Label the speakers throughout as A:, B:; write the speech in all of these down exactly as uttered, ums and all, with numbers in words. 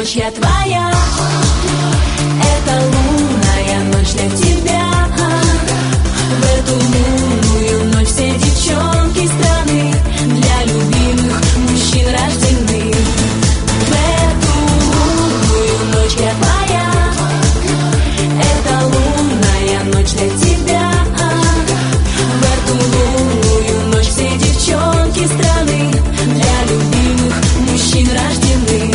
A: ночь я твоя, это лунная ночь для тебя. В эту лунную ночь все девчонки страны для любимых мужчин рождены. В эту лунную ночь я твоя, это лунная ночь для тебя. В эту лунную ночь все девчонки страны для любимых мужчин рождены.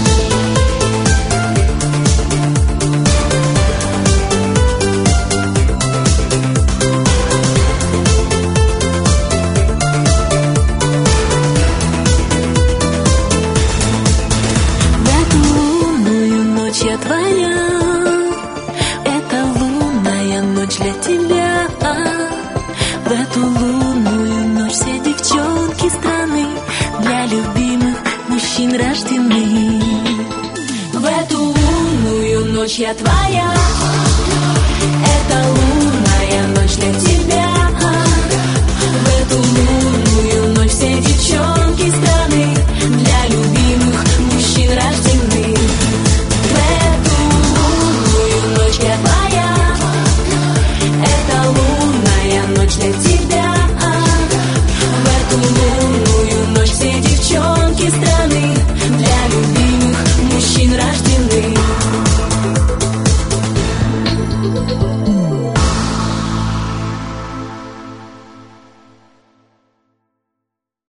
A: Я твоя, это лунная ночь для тебя. В эту лунную ночь все девчонки страны для любимых мужчин рождены. В эту лунную ночь я твоя, это лунная ночь для тебя.